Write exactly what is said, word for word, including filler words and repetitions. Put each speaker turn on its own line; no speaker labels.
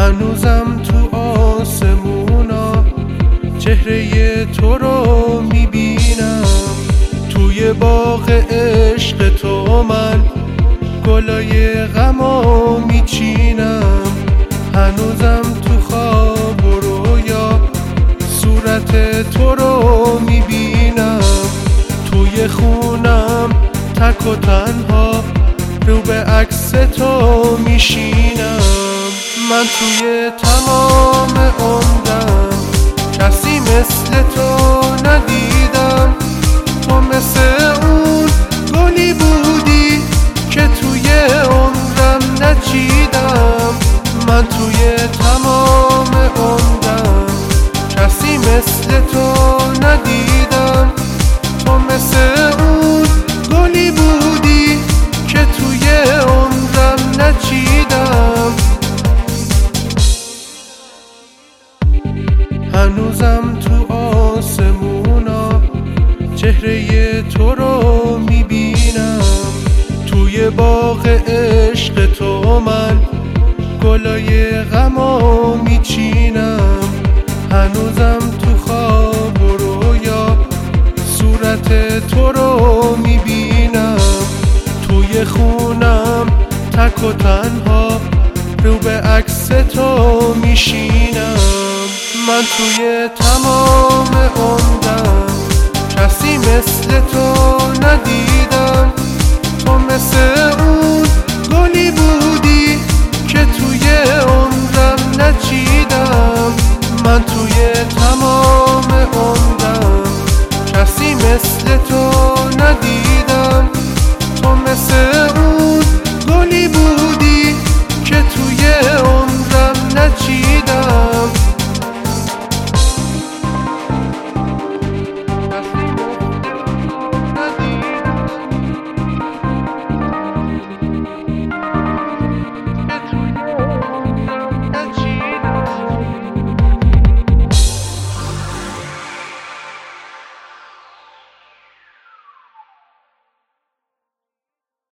هنوزم تو آسمونا چهره تو رو میبینم، توی باغ عشق تو من گلای غمو میچینم. هنوزم تو خواب و رویا صورت تو رو میبینم، توی خونم تک و تنها رو به عکس تو میشینم. من توی تمام عمرم کسی مثل تو ندیدم، تو مثل اون گلی بودی که توی عمرم نچیدم. من توی تمام عمرم کسی مثل تو ندیدم، تو مثل اون گلی بودی که توی عمرم نچیدم. هنوزم تو آسمونا چهره تو رو میبینم، توی باغ عشق تو من گلای غمو میچینم. هنوزم تو خواب و رویا صورت تو رو میبینم، توی خونم تک و تنها رو به عکس تو میشینم. من توی تمام عمرم کسی مثل تو ندیدم، تو مثل